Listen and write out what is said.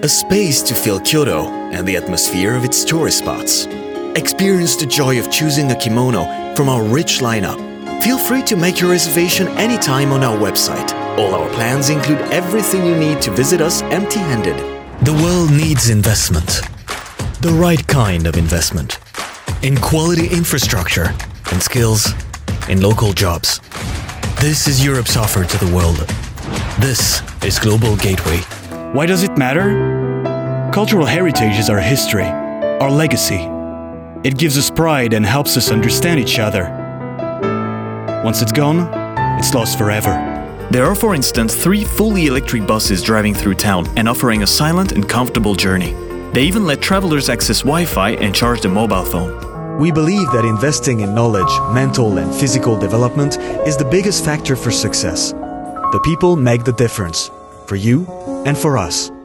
A space to feel Kyoto and the atmosphere of its tourist spots. Experience the joy of choosing a kimono from our rich lineup. Feel free to make your reservation anytime on our website. All our plans include everything you need to visit us empty-handed. The world needs investment. The right kind of investment. In quality infrastructure, in skills, in local jobs. This is Europe's offer to the world. This is Global Gateway. Why does it matter? Cultural heritage is our history, our legacy. It gives us pride and helps us understand each other. Once it's gone, it's lost forever. There are, for instance, 3 fully electric buses driving through town and offering a silent and comfortable journey. They even let travelers access Wi-Fi and charge their mobile phone. We believe that investing in knowledge, mental and physical development is the biggest factor for success. The people make the difference, for you and for us.